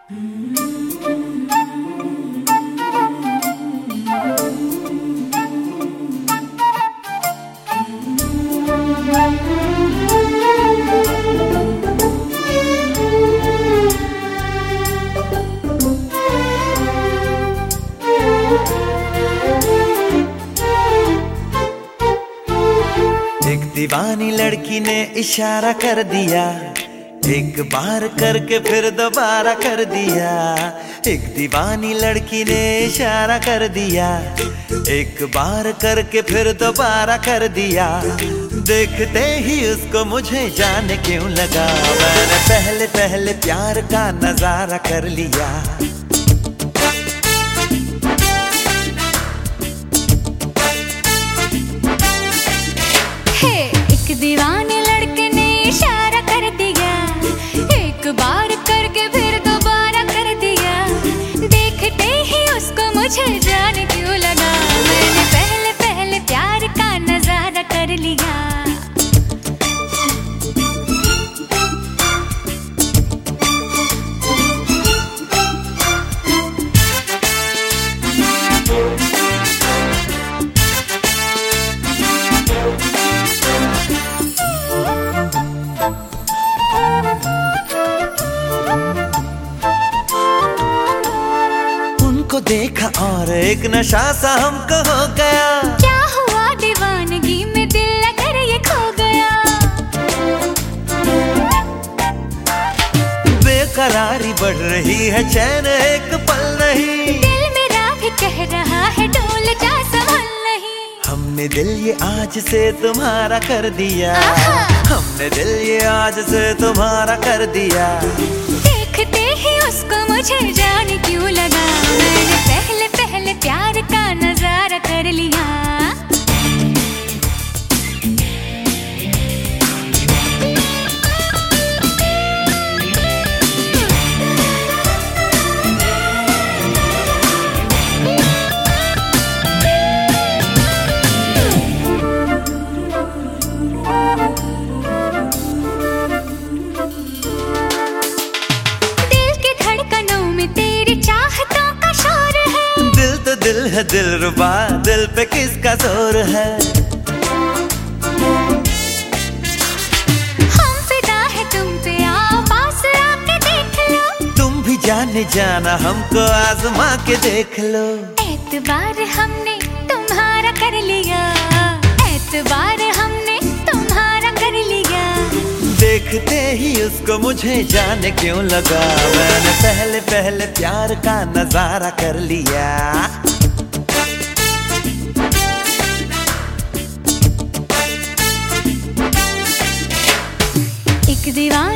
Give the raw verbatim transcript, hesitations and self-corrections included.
एक दीवानी लड़की ने इशारा कर दिया, एक बार करके फिर दोबारा कर दिया। एक दीवानी लड़की ने इशारा कर दिया, एक बार करके फिर दोबारा कर दिया। देखते ही उसको मुझे जाने क्यों लगा, मैंने पहले पहले प्यार का नजारा कर लिया। दीवाने लड़के ने इशारा कर दिया, एक बार करके फिर दोबारा कर दिया। देखते ही उसको मुझे जाने क्यों लगा, मैंने पहले पहले प्यार का नजारा कर लिया। को देखा और एक नशा सा हमको हो गया। क्या हुआ दीवानगी में दिल अगर ये खो गया। बेकरारी बढ़ रही है, चैन एक पल नहीं। दिल मेरा भी कह रहा है डोल जा संभल नहीं। हमने दिल ये आज से तुम्हारा कर दिया, हमने दिल ये आज से तुम्हारा कर दिया। देखते ही उसको मुझे जाने क्यों लगा, मैंने पहले पहले प्यार का नजारा कर लिया। दिल है दिल रुबा, दिल पे किसका जोर है। हम फिदा है तुम पे, आओ पास आके देख लो। तुम भी जाने जाना हमको आजमा के देख लो। एतबार हमने तुम्हारा कर लिया, एतबार हमने तुम्हारा कर लिया। देखते ही उसको मुझे जाने क्यों लगा, मैंने पहले पहले प्यार का नजारा कर लिया। एक दीवान